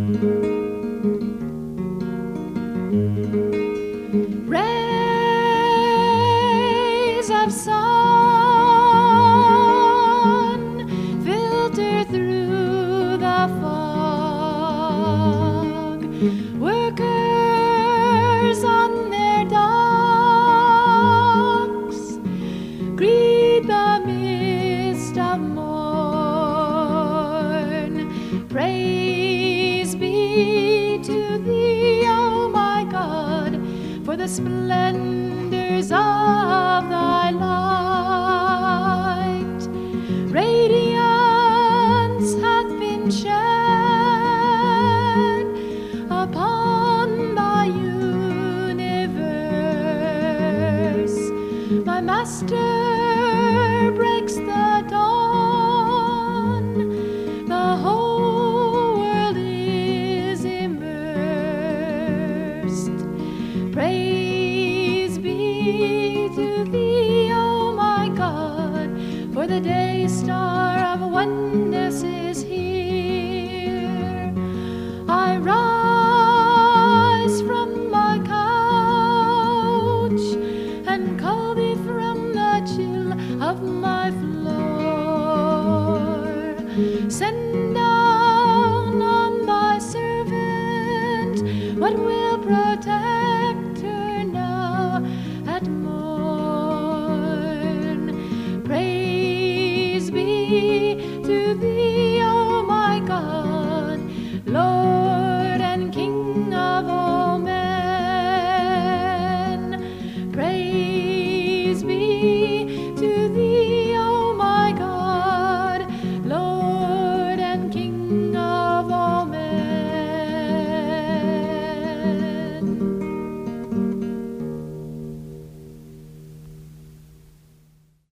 Rays of sun filter through the fog. Workers on their docks greet the mist of morn. Praise be to thee, O my God, for the splendors of the